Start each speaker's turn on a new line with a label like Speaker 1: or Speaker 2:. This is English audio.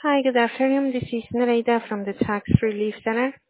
Speaker 1: Hi, good afternoon. This is Nareda from the Tax Relief Center.